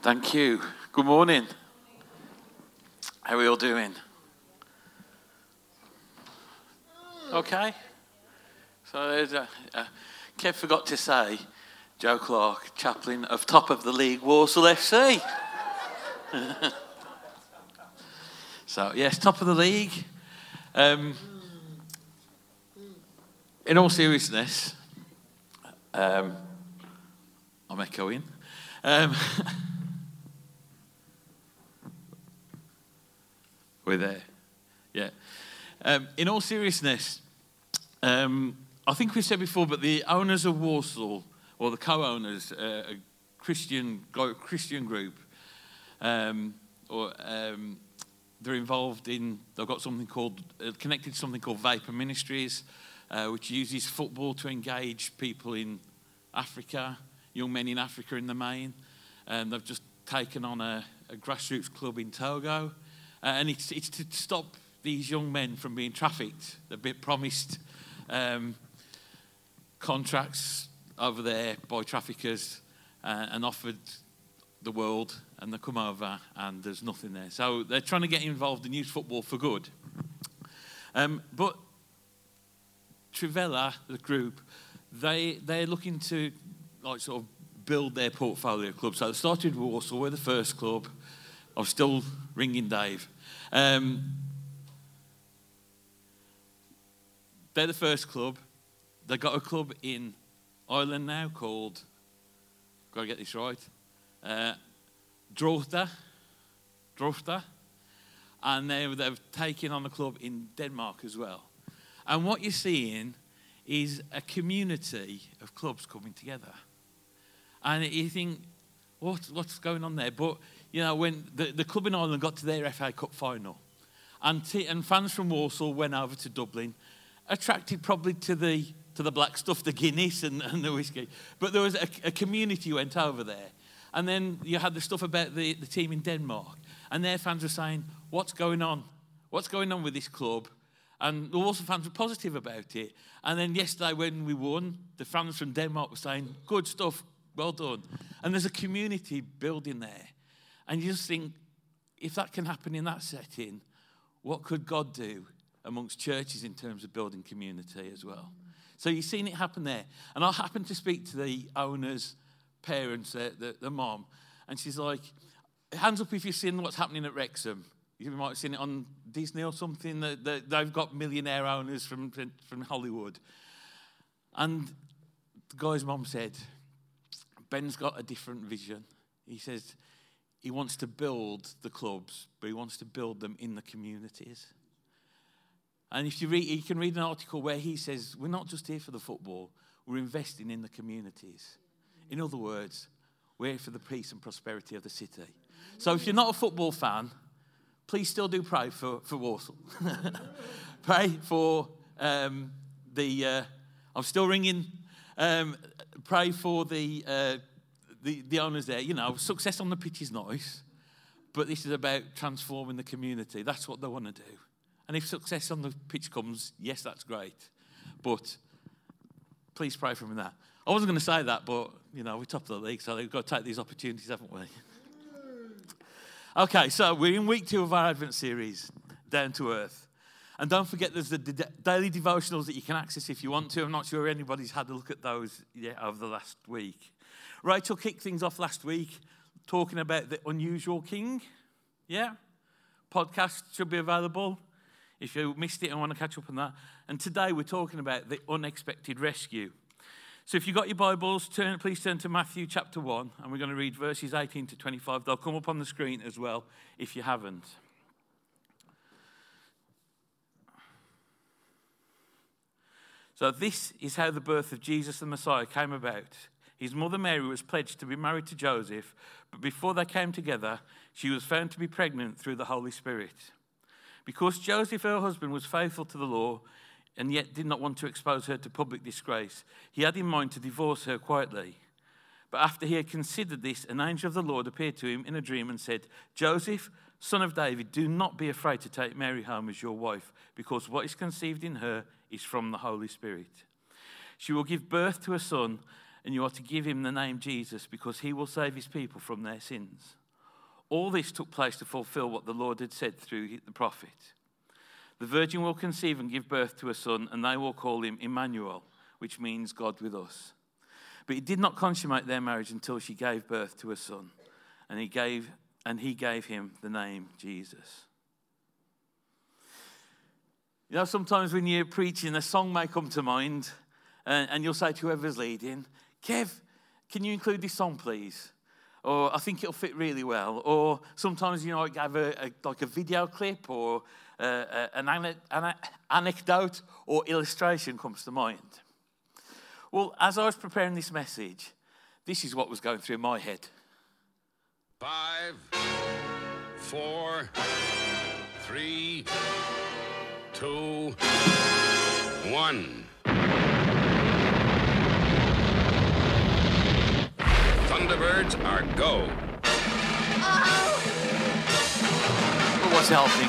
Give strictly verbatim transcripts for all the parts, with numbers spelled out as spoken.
Thank you. Good morning. How are we all doing? Okay. So there's a, a, Kev forgot to say, Joe Clark, chaplain of top of the league, Walsall F C. So yes, top of the league. Um, in all seriousness, um, I'm echoing. Um, We're there. Yeah. Um, in all seriousness, um, I think we've said before, but the owners of Walsall, or the co-owners, uh, a Christian Christian group, um, or um, they're involved in, they've got something called, uh, connected to something called Vapor Ministries, uh, which uses football to engage people in Africa, young men in Africa in the main. And they've just taken on a, a grassroots club in Togo. Uh, and it's, it's to stop these young men from being trafficked. They've been promised um, contracts over there by traffickers uh, and offered the world, and they come over and there's nothing there. So they're trying to get involved and use football for good. Um, but Trivella, the group, they, they're looking to like sort of build their portfolio club. So they started with Walsall, we're the first club. I'm still ringing Dave. Um, they're the first club. They've got a club in Ireland now called, got to get this right, uh, Drogheda. Drogheda. And they, they've taken on a club in Denmark as well. And what you're seeing is a community of clubs coming together. And you think, what, what's going on there? But you know, when the, the club in Ireland got to their F A Cup final, and, t- and fans from Walsall went over to Dublin, attracted probably to the to the black stuff, the Guinness and, and the whiskey. But there was a, a community went over there. And then you had the stuff about the, the team in Denmark. And their fans were saying, what's going on? What's going on with this club? And the Walsall fans were positive about it. And then yesterday when we won, the fans from Denmark were saying, good stuff, well done. And there's a community building there. And you just think, if that can happen in that setting, what could God do amongst churches in terms of building community as well? So you've seen it happen there. And I happened to speak to the owner's parents, uh, the, the mom, and she's like, hands up if you've seen what's happening at Wrexham. You might have seen it on Disney or something. That, that they've got millionaire owners from, from Hollywood. And the guy's mom said, Ben's got a different vision. He says, he wants to build the clubs, but he wants to build them in the communities. And if you read, you can read an article where he says, we're not just here for the football, we're investing in the communities. In other words, we're here for the peace and prosperity of the city. So if you're not a football fan, please still do pray for, for Walsall. Pray for um, the, uh, I'm still ringing, um, pray for the... Uh, The, the owners there, you know, success on the pitch is nice, but this is about transforming the community. That's what they want to do. And if success on the pitch comes, yes, that's great. But please pray for me that. I wasn't going to say that, but, you know, we're top of the league, so we've got to take these opportunities, haven't we? Okay, so we're in week two of our Advent series, Down to Earth. And don't forget, there's the d- daily devotionals that you can access if you want to. I'm not sure anybody's had a look at those yet over the last week. Rachel kicked things off last week talking about the unusual king. Yeah? Podcast should be available if you missed it and want to catch up on that. And today we're talking about the unexpected rescue. So if you've got your Bibles, turn, please turn to Matthew chapter one, and we're going to read verses eighteen to twenty-five. They'll come up on the screen as well if you haven't. So this is how the birth of Jesus the Messiah came about. His mother Mary was pledged to be married to Joseph, but before they came together, she was found to be pregnant through the Holy Spirit. Because Joseph, her husband, was faithful to the law and yet did not want to expose her to public disgrace, he had in mind to divorce her quietly. But after he had considered this, an angel of the Lord appeared to him in a dream and said, Joseph, son of David, do not be afraid to take Mary home as your wife, because what is conceived in her is from the Holy Spirit. She will give birth to a son, and you are to give him the name Jesus because he will save his people from their sins. All this took place to fulfill what the Lord had said through the prophet. The virgin will conceive and give birth to a son, and they will call him Emmanuel, which means God with us. But he did not consummate their marriage until she gave birth to a son, and he gave and he gave him the name Jesus. You know, sometimes when you're preaching, a song may come to mind, and, and you'll say to whoever's leading, Kev, can you include this song, please? Or I think it'll fit really well. Or sometimes, you know, I have a, a, like a video clip or uh, an, an, an anecdote or illustration comes to mind. Well, as I was preparing this message, this is what was going through my head. Five, four, three, two, one. Thunderbirds are go. Oh. But what's helping?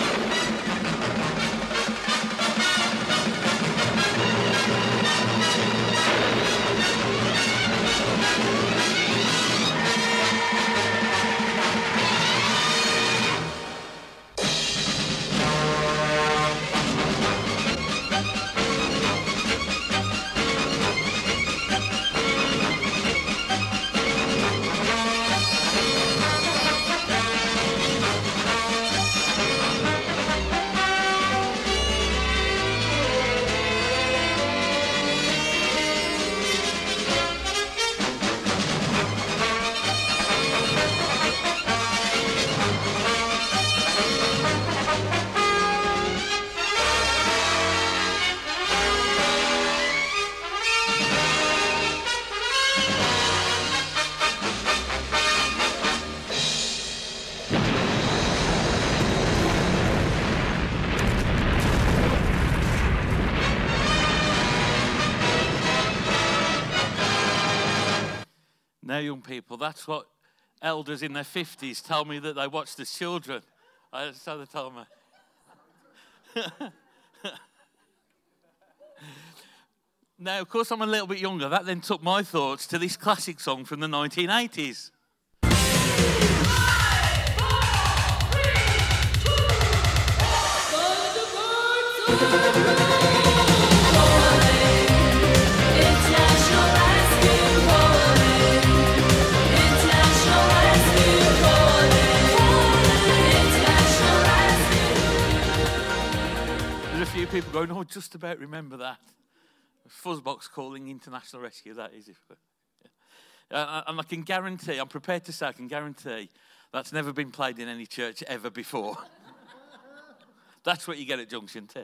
Now, young people, that's what elders in their fifties tell me that they watched as children. That's how they tell me. Now, of course, I'm a little bit younger. That then took my thoughts to this classic song from the nineteen eighties. There's a few people going, oh, just about remember that. Fuzzbox calling International Rescue, that is. Yeah. Uh, and I can guarantee, I'm prepared to say, I can guarantee that's never been played in any church ever before. That's what you get at Junction ten.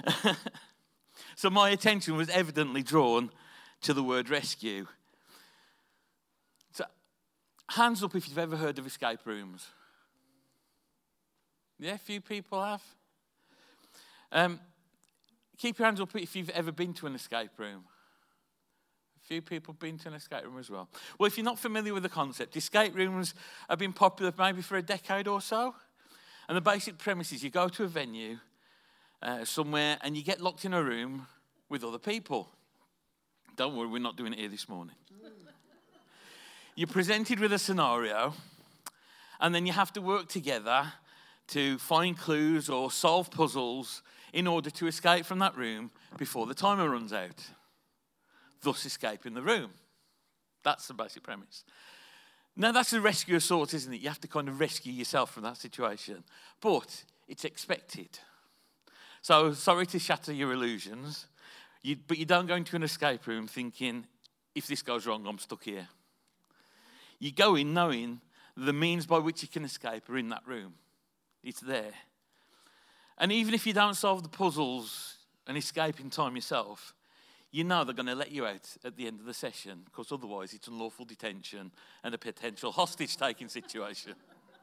So my attention was evidently drawn to the word rescue. So, hands up if you've ever heard of escape rooms. Yeah, a few people have. Um, keep your hands up if you've ever been to an escape room. A few people have been to an escape room as well. Well, if you're not familiar with the concept, escape rooms have been popular maybe for a decade or so. And the basic premise is you go to a venue uh, somewhere and you get locked in a room with other people. Don't worry, we're not doing it here this morning. You're presented with a scenario and then you have to work together to find clues or solve puzzles in order to escape from that room before the timer runs out. Thus escaping the room. That's the basic premise. Now, that's a rescue of sorts, isn't it? You have to kind of rescue yourself from that situation. But it's expected. So, sorry to shatter your illusions, you, but you don't go into an escape room thinking, if this goes wrong, I'm stuck here. You go in knowing the means by which you can escape are in that room. It's there. And even if you don't solve the puzzles and escape in time yourself, you know they're going to let you out at the end of the session, because otherwise it's unlawful detention and a potential hostage-taking situation.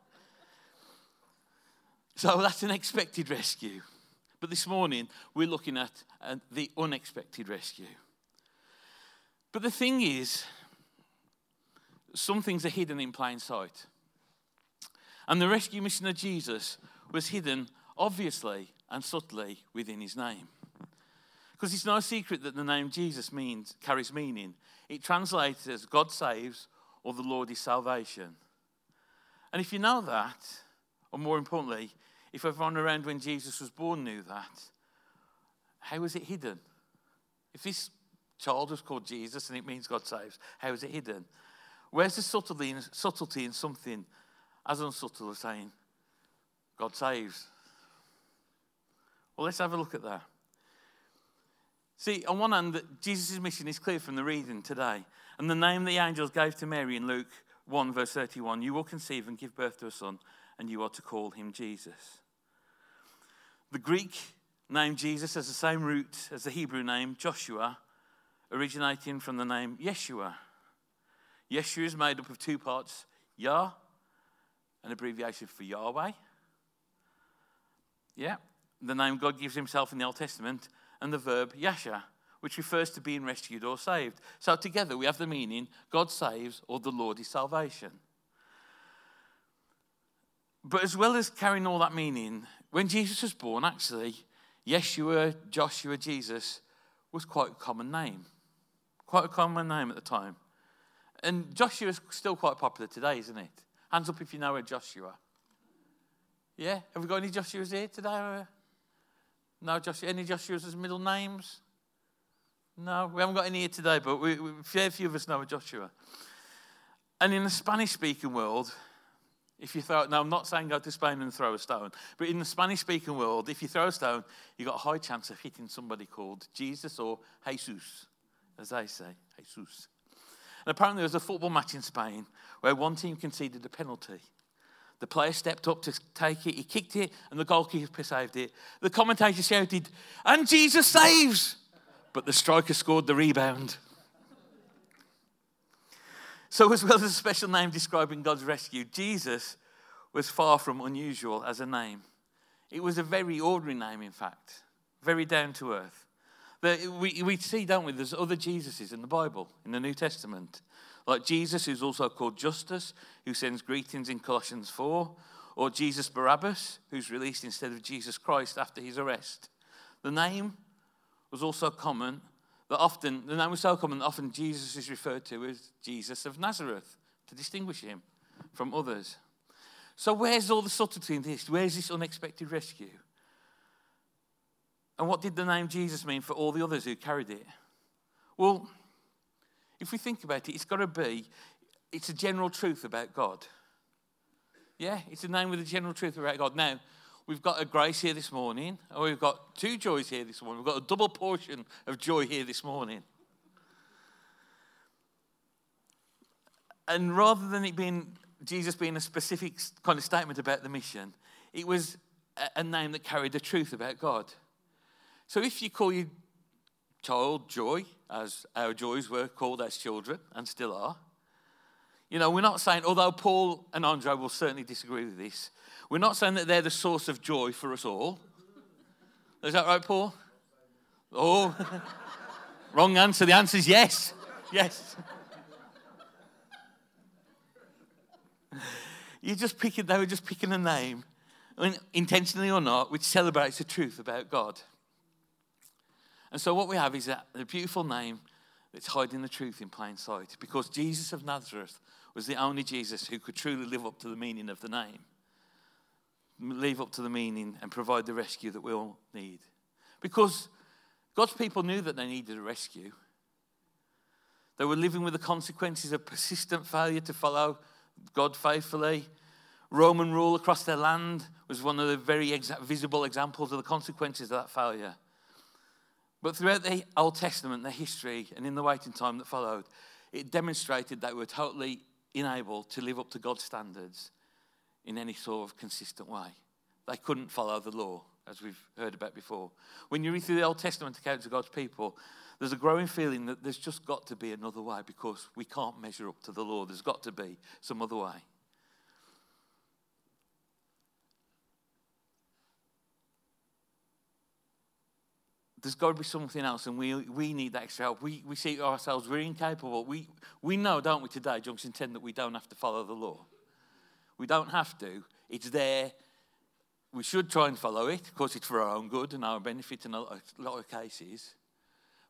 So that's an expected rescue. But this morning, we're looking at uh, the unexpected rescue. But the thing is, some things are hidden in plain sight. And the rescue mission of Jesus was hidden, obviously and subtly, within his name. Because it's no secret that the name Jesus means carries meaning. It translates as God saves or the Lord is salvation. And if you know that, or more importantly, if everyone around when Jesus was born knew that, how was it hidden? If this child was called Jesus and it means God saves, how is it hidden? Where's the subtlety in, subtlety in something as unsubtle as saying, God saves? Well, let's have a look at that. See, on one hand, Jesus' mission is clear from the reading today. And the name the angels gave to Mary in Luke one, verse thirty-one, you will conceive and give birth to a son, and you are to call him Jesus. The Greek name Jesus has the same root as the Hebrew name Joshua, originating from the name Yeshua. Yeshua is made up of two parts, Yah, an abbreviation for Yahweh. Yeah, the name God gives himself in the Old Testament, and the verb yasha, which refers to being rescued or saved. So together we have the meaning, God saves or the Lord is salvation. But as well as carrying all that meaning, when Jesus was born, actually, Yeshua, Joshua, Jesus was quite a common name. Quite a common name at the time. And Joshua is still quite popular today, isn't it? Hands up if you know a Joshua. Yeah? Have we got any Joshuas here today? No, Joshua. Any Joshuas as middle names? No, we haven't got any here today, but we, we, a fair few of us know a Joshua. And in the Spanish-speaking world, if you throw, now I'm not saying go to Spain and throw a stone, but in the Spanish-speaking world, if you throw a stone, you've got a high chance of hitting somebody called Jesus or Jesus, as they say, Jesus. And apparently there was a football match in Spain where one team conceded a penalty. The player stepped up to take it, he kicked it, and the goalkeeper saved it. The commentator shouted, and Jesus saves! But the striker scored the rebound. So as well as a special name describing God's rescue, Jesus was far from unusual as a name. It was a very ordinary name, in fact, very down to earth. We, we see, don't we, there's other Jesuses in the Bible, in the New Testament. Like Jesus, who's also called Justus, who sends greetings in Colossians four, or Jesus Barabbas, who's released instead of Jesus Christ after his arrest. The name was also common, that often, the name was so common that often Jesus is referred to as Jesus of Nazareth, to distinguish him from others. So where's all the subtlety in this? Where's this unexpected rescue? And what did the name Jesus mean for all the others who carried it? Well, if we think about it, it's got to be, it's a general truth about God. Yeah, it's a name with a general truth about God. Now, we've got a grace here this morning, or we've got two joys here this morning. We've got a double portion of joy here this morning. And rather than it being, Jesus being a specific kind of statement about the mission, it was a name that carried the truth about God. So if you call your child Joy, as our joys were called as children and still are, you know, we're not saying, although Paul and Andre will certainly disagree with this, we're not saying that they're the source of joy for us all. Is that right, Paul? Oh, wrong answer. The answer is yes. Yes. You're just picking, they were just picking a name, I mean, intentionally or not, which celebrates the truth about God. And so what we have is that a beautiful name that's hiding the truth in plain sight, because Jesus of Nazareth was the only Jesus who could truly live up to the meaning of the name, live up to the meaning and provide the rescue that we all need. Because God's people knew that they needed a rescue. They were living with the consequences of persistent failure to follow God faithfully. Roman rule across their land was one of the very exa- visible examples of the consequences of that failure. But throughout the Old Testament, the history, and in the waiting time that followed, it demonstrated that we were totally unable to live up to God's standards in any sort of consistent way. They couldn't follow the law, as we've heard about before. When you read through the Old Testament accounts of God's people, there's a growing feeling that there's just got to be another way because we can't measure up to the law. There's got to be some other way. There's got to be something else, and we we need that extra help. We we see ourselves, we're incapable. We we know, don't we, today, Junction ten, that we don't have to follow the law. We don't have to. It's there. We should try and follow it. Of course, it's for our own good and our benefit in a lot of cases.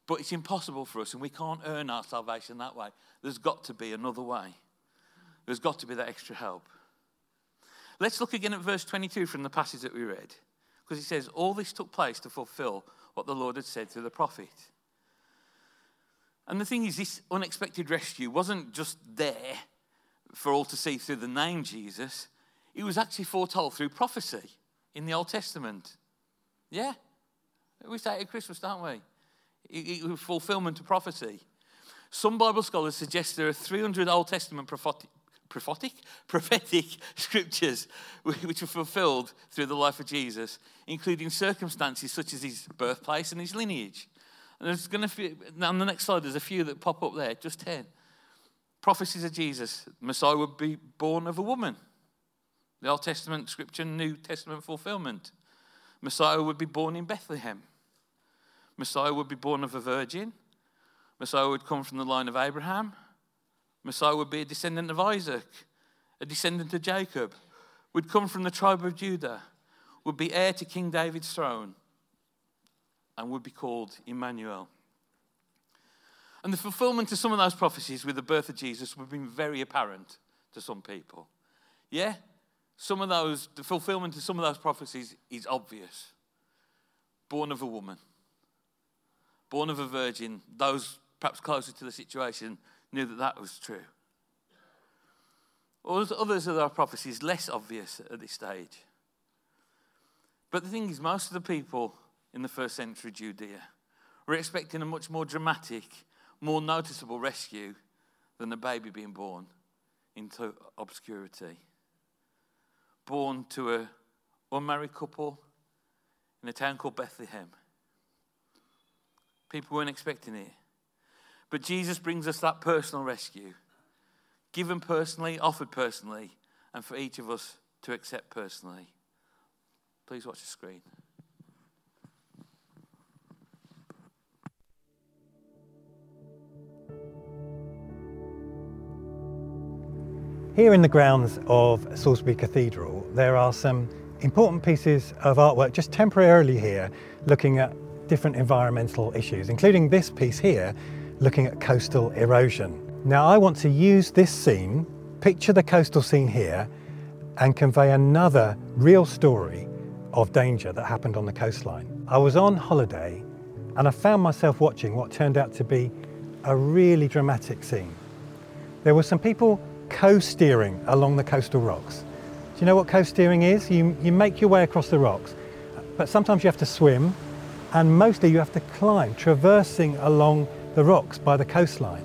But it's impossible for us, and we can't earn our salvation that way. There's got to be another way. There's got to be that extra help. Let's look again at verse twenty-two from the passage that we read, because it says, all this took place to fulfill what the Lord had said through the prophet. And the thing is, this unexpected rescue wasn't just there for all to see through the name Jesus. It was actually foretold through prophecy in the Old Testament. Yeah? We say it at Christmas, don't we? It, it was fulfillment of prophecy. Some Bible scholars suggest there are three hundred Old Testament prophetic, prophetic, prophetic scriptures which were fulfilled through the life of Jesus, including circumstances such as his birthplace and his lineage. And there's going to be, on the next slide, there's a few that pop up there, just ten. Prophecies of Jesus. Messiah would be born of a woman. The Old Testament scripture, New Testament fulfillment. Messiah would be born in Bethlehem. Messiah would be born of a virgin. Messiah would come from the line of Abraham. Messiah would be a descendant of Isaac, a descendant of Jacob, would come from the tribe of Judah, would be heir to King David's throne, and would be called Emmanuel. And the fulfillment of some of those prophecies with the birth of Jesus would have been very apparent to some people. Yeah? Some of those, the fulfillment of some of those prophecies is obvious. Born of a woman. Born of a virgin. Those perhaps closer to the situation knew that that was true. Others of our prophecies less obvious at this stage. But the thing is, most of the people in the first century Judea were expecting a much more dramatic, more noticeable rescue than a baby being born into obscurity. Born to an unmarried couple in a town called Bethlehem. People weren't expecting it. But Jesus brings us that personal rescue, given personally, offered personally, and for each of us to accept personally. Please watch the screen. Here in the grounds of Salisbury Cathedral, there are some important pieces of artwork just temporarily here, looking at different environmental issues, including this piece here, looking at coastal erosion. Now I want to use this scene, picture the coastal scene here, and convey another real story of danger that happened on the coastline. I was on holiday and I found myself watching what turned out to be a really dramatic scene. There were some people coast-steering along the coastal rocks. Do you know what coast-steering is? You, you make your way across the rocks, but sometimes you have to swim, and mostly you have to climb, traversing along the rocks by the coastline.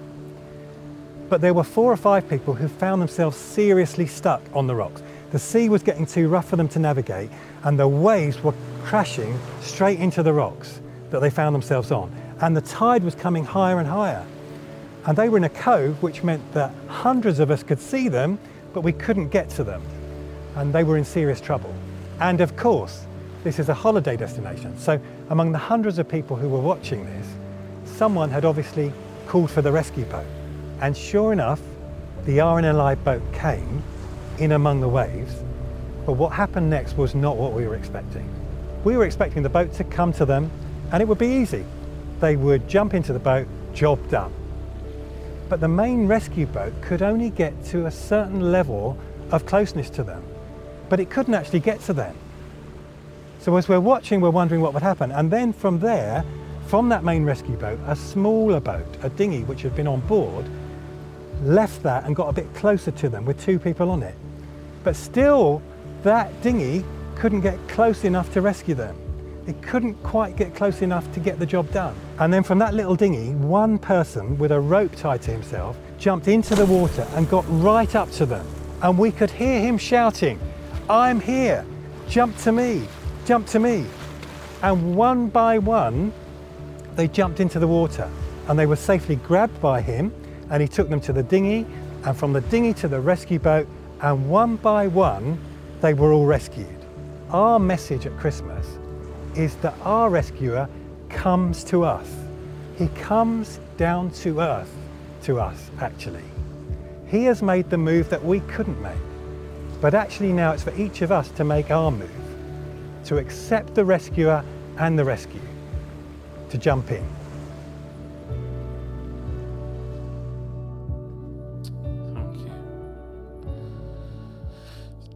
But there were four or five people who found themselves seriously stuck on the rocks. The sea was getting too rough for them to navigate, and the waves were crashing straight into the rocks that they found themselves on. And the tide was coming higher and higher. And they were in a cove, which meant that hundreds of us could see them, but we couldn't get to them. And they were in serious trouble. And of course, this is a holiday destination. So among the hundreds of people who were watching this, someone had obviously called for the rescue boat. And sure enough, the R N L I boat came in among the waves. But what happened next was not what we were expecting. We were expecting the boat to come to them and it would be easy. They would jump into the boat, job done. But the main rescue boat could only get to a certain level of closeness to them, but it couldn't actually get to them. So as we're watching, we're wondering what would happen. And then from there, from that main rescue boat, a smaller boat, a dinghy which had been on board, left that and got a bit closer to them with two people on it. But still, that dinghy couldn't get close enough to rescue them. It couldn't quite get close enough to get the job done. And then from that little dinghy, one person with a rope tied to himself jumped into the water and got right up to them. And we could hear him shouting, "I'm here, jump to me, jump to me." And one by one, they jumped into the water and they were safely grabbed by him, and he took them to the dinghy, and from the dinghy to the rescue boat, and one by one, they were all rescued. Our message at Christmas is that our rescuer comes to us. He comes down to earth to us, actually. He has made the move that we couldn't make. But actually now it's for each of us to make our move, to accept the rescuer and the rescue, to jump in.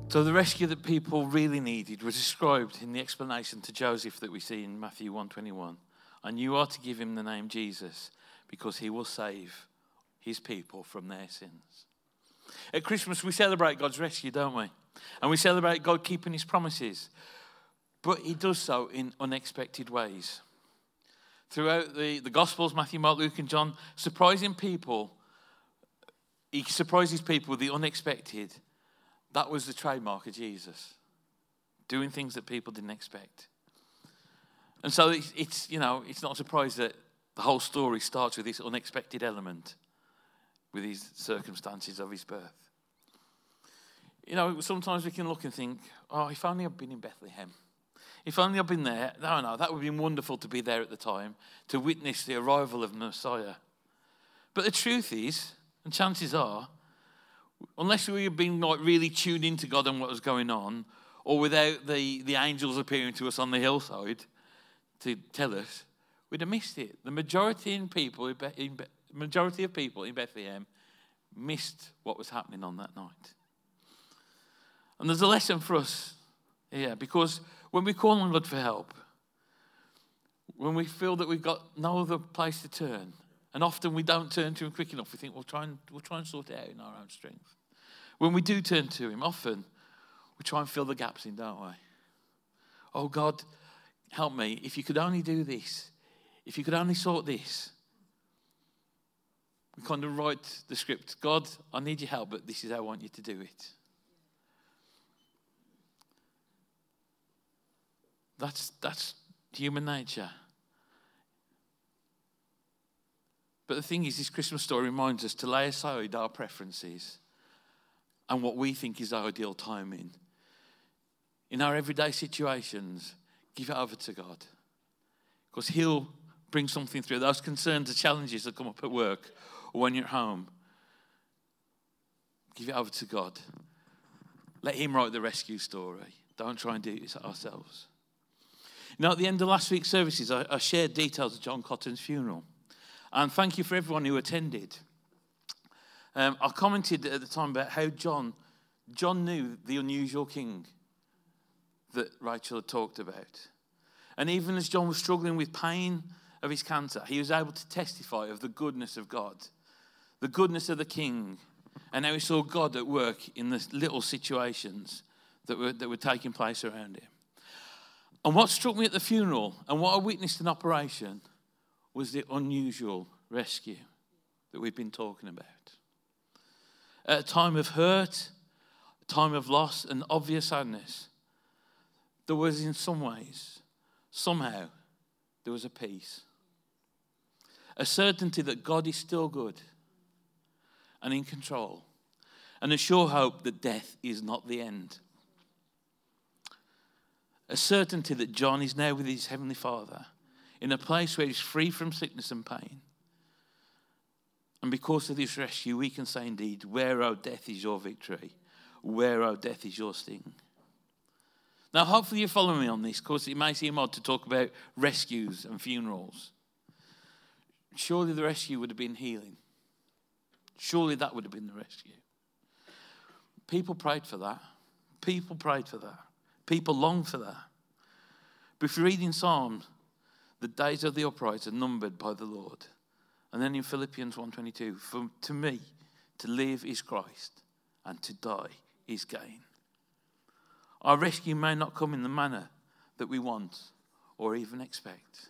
So the rescue that people really needed was described in the explanation to Joseph that we see in Matthew one twenty-one. And you are to give him the name Jesus because he will save his people from their sins. At Christmas, we celebrate God's rescue, don't we? And we celebrate God keeping his promises. But he does so in unexpected ways. Throughout the, the Gospels, Matthew, Mark, Luke, and John, surprising people, he surprises people with the unexpected. That was the trademark of Jesus, doing things that people didn't expect. And so it's, it's, you know, it's not a surprise that the whole story starts with this unexpected element, with his circumstances of his birth. You know, sometimes we can look and think, oh, if only I'd been in Bethlehem. If only I'd been there. No, no, that would have been wonderful to be there at the time, to witness the arrival of Messiah. But the truth is, and chances are, unless we had been like really tuned into God and what was going on, or without the, the angels appearing to us on the hillside to tell us, we'd have missed it. The majority in people, in Be- in Be- majority of people in Bethlehem missed what was happening on that night. And there's a lesson for us here, because when we call on God for help, when we feel that we've got no other place to turn, and often we don't turn to him quick enough, we think we'll try and we'll try and sort it out in our own strength. When we do turn to him, often we try and fill the gaps in, don't we? Oh God, help me. If you could only do this, if you could only sort this. We kind of write the script. God, I need your help, but this is how I want you to do it. That's that's human nature. But the thing is, this Christmas story reminds us to lay aside our preferences and what we think is ideal timing. In our everyday situations, give it over to God. Because he'll bring something through. Those concerns, the challenges that come up at work or when you're at home, give it over to God. Let him write the rescue story. Don't try and do it ourselves. Now, at the end of last week's services, I, I shared details of John Cotton's funeral. And thank you for everyone who attended. Um, I commented at the time about how John, John knew the unusual king that Rachel had talked about. And even as John was struggling with pain of his cancer, he was able to testify of the goodness of God, the goodness of the king, and how he saw God at work in the little situations that were, that were taking place around him. And what struck me at the funeral, and what I witnessed in operation, was the unusual rescue that we've been talking about. At a time of hurt, a time of loss and obvious sadness, there was in some ways, somehow, there was a peace. A certainty that God is still good and in control. And a sure hope that death is not the end. A certainty that John is now with his Heavenly Father in a place where he's free from sickness and pain. And because of this rescue, we can say indeed, where, O death, is your victory? Where, O death, is your sting? Now, hopefully you're following me on this, because it may seem odd to talk about rescues and funerals. Surely the rescue would have been healing. Surely that would have been the rescue. People prayed for that. People prayed for that. People longed for that. But if you read in Psalms, the days of the upright are numbered by the Lord. And then in Philippians one twenty-two, for to me, to live is Christ, and to die is gain. Our rescue may not come in the manner that we want or even expect.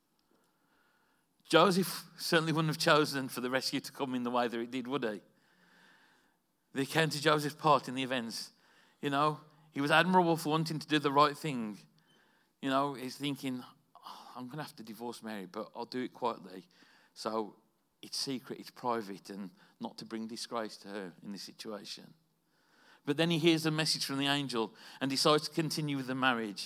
Joseph certainly wouldn't have chosen for the rescue to come in the way that it did, would he? The account of Joseph's part in the events, you know, he was admirable for wanting to do the right thing. You know, he's thinking, oh, I'm going to have to divorce Mary, but I'll do it quietly. So it's secret, it's private, and not to bring disgrace to her in this situation. But then he hears a message from the angel and decides to continue with the marriage.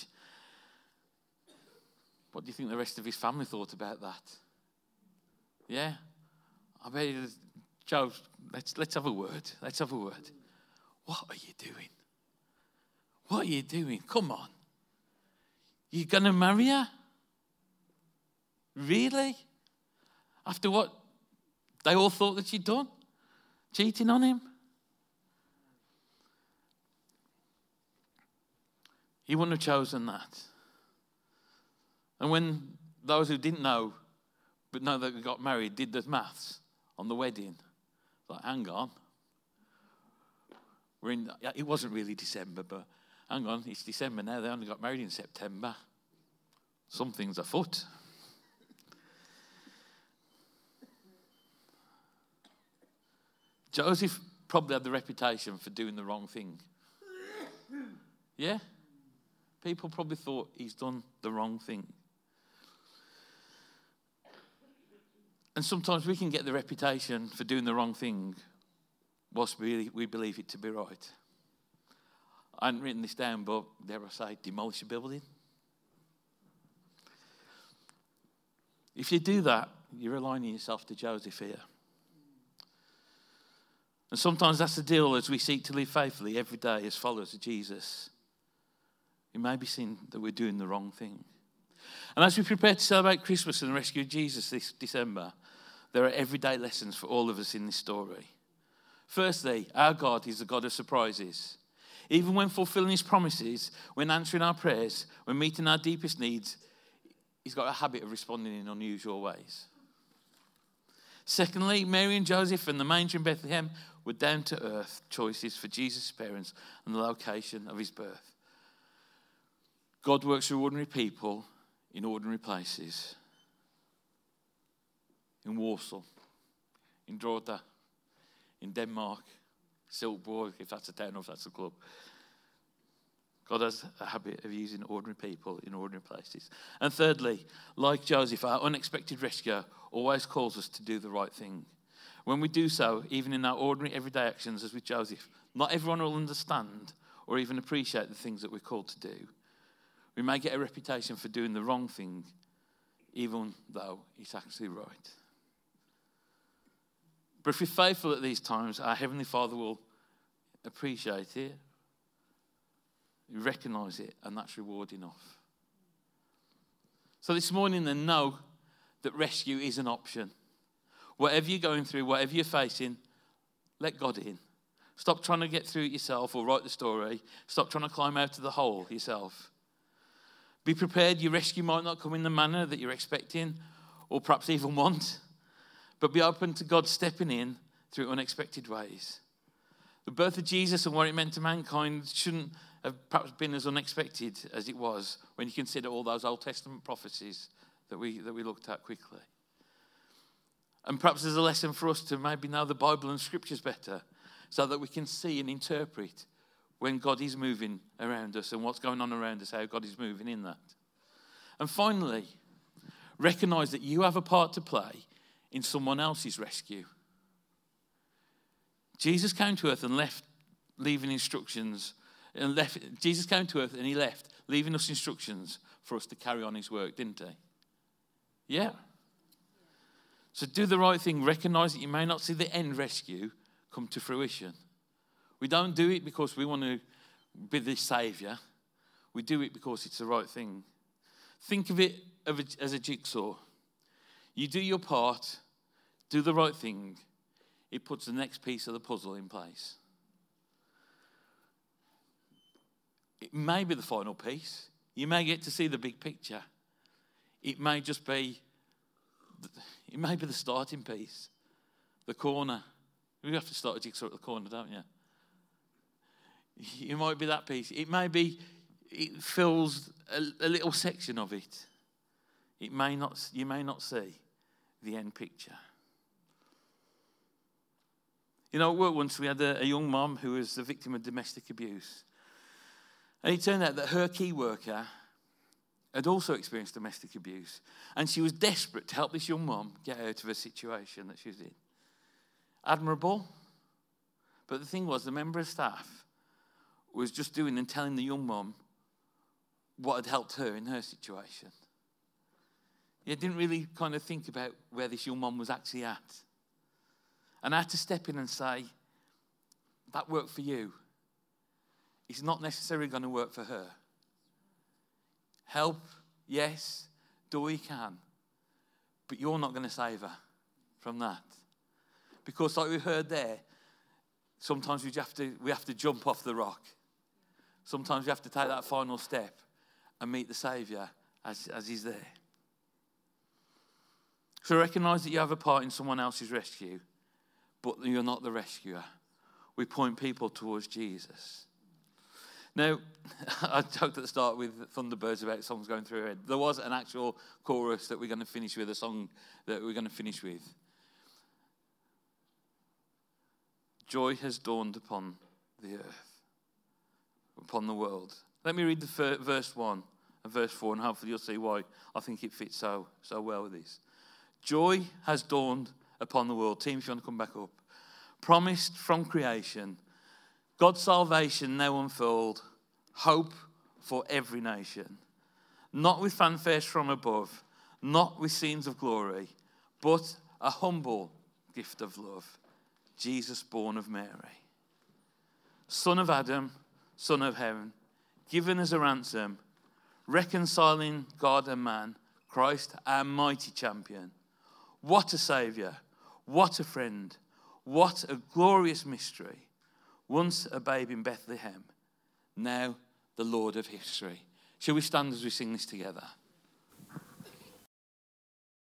What do you think the rest of his family thought about that? Yeah? I bet he was, Joe, let's, let's have a word. Let's have a word. What are you doing? What are you doing? Come on. You're going to marry her? Really? After what they all thought that you'd done? Cheating on him? He wouldn't have chosen that. And when those who didn't know, but know that they got married, did the maths on the wedding, like, hang on. We're in, it wasn't really December, but hang on, it's December now. They only got married in September. Something's afoot. Joseph probably had the reputation for doing the wrong thing. Yeah? People probably thought he's done the wrong thing. And sometimes we can get the reputation for doing the wrong thing whilst we, we believe it to be right. I hadn't written this down, but dare I say, demolish a building. If you do that, you're aligning yourself to Joseph here. And sometimes that's the deal as we seek to live faithfully every day as followers of Jesus. It may be seen that we're doing the wrong thing. And as we prepare to celebrate Christmas and the rescue of Jesus this December, there are everyday lessons for all of us in this story. Firstly, our God is a God of surprises. Even when fulfilling his promises, when answering our prayers, when meeting our deepest needs, he's got a habit of responding in unusual ways. Secondly, Mary and Joseph and the manger in Bethlehem were down-to-earth choices for Jesus' parents and the location of his birth. God works through ordinary people in ordinary places. In Warsaw, in Drota, in Denmark, Silkeborg, if that's a town or if that's a club. God has a habit of using ordinary people in ordinary places. And thirdly, like Joseph, our unexpected rescuer always calls us to do the right thing. When we do so, even in our ordinary everyday actions as with Joseph, not everyone will understand or even appreciate the things that we're called to do. We may get a reputation for doing the wrong thing, even though it's actually right. But if we're faithful at these times, our Heavenly Father will appreciate it, recognise it, and that's reward enough. So this morning then, know that rescue is an option. Whatever you're going through, whatever you're facing, let God in. Stop trying to get through it yourself or write the story. Stop trying to climb out of the hole yourself. Be prepared. Your rescue might not come in the manner that you're expecting or perhaps even want, but be open to God stepping in through unexpected ways. The birth of Jesus and what it meant to mankind shouldn't have perhaps been as unexpected as it was when you consider all those Old Testament prophecies that we that we looked at quickly. And perhaps there's a lesson for us to maybe know the Bible and Scriptures better so that we can see and interpret when God is moving around us and what's going on around us, how God is moving in that. And finally, recognise that you have a part to play in someone else's rescue. Jesus came to earth and left, leaving instructions. And left. Jesus came to earth and he left, leaving us instructions for us to carry on his work, didn't he? Yeah. So do the right thing. Recognise that you may not see the end rescue come to fruition. We don't do it because we want to be the saviour. We do it because it's the right thing. Think of it as a jigsaw. You do your part, do the right thing. It puts the next piece of the puzzle in place. It may be the final piece. You may get to see the big picture. It may just be, it may be the starting piece, the corner. You have to start a jigsaw at the corner, don't you? It might be that piece. It may be, it fills a, a little section of it. It may not. You may not see the end picture. You know, at work once we had a, a young mum who was the victim of domestic abuse. And it turned out that her key worker had also experienced domestic abuse. And she was desperate to help this young mum get out of a situation that she was in. Admirable. But the thing was, the member of staff was just doing and telling the young mum what had helped her in her situation. He didn't really kind of think about where this young mum was actually at. And I had to step in and say, that worked for you. It's not necessarily going to work for her. Help, yes, do what you can. But you're not going to save her from that. Because like we heard there, sometimes we have to, we have to jump off the rock. Sometimes you have to take that final step and meet the Saviour as, as he's there. So recognise that you have a part in someone else's rescue, but you're not the rescuer. We point people towards Jesus. Now, I joked at the start with Thunderbirds about songs going through her head. There was an actual chorus that we're going to finish with, a song that we're going to finish with. Joy has dawned upon the earth, upon the world. Let me read the fir- verse one and verse four, and hopefully you'll see why I think it fits so, so well with this. Joy has dawned upon the world. Team, if you want to come back up. Promised from creation, God's salvation now unfurled, hope for every nation. Not with fanfares from above, not with scenes of glory, but a humble gift of love. Jesus born of Mary. Son of Adam, son of heaven, given as a ransom, reconciling God and man, Christ our mighty champion. What a saviour, what a friend, what a glorious mystery. Once a babe in Bethlehem, now the Lord of history. Shall we stand as we sing this together?